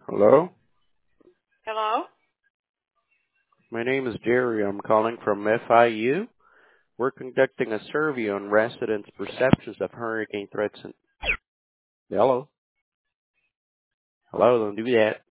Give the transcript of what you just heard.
Hello? Hello? My name is Jerry. I'm calling from FIU. We're conducting a survey on residents' perceptions of hurricane threats. Hello? Hello, don't do that.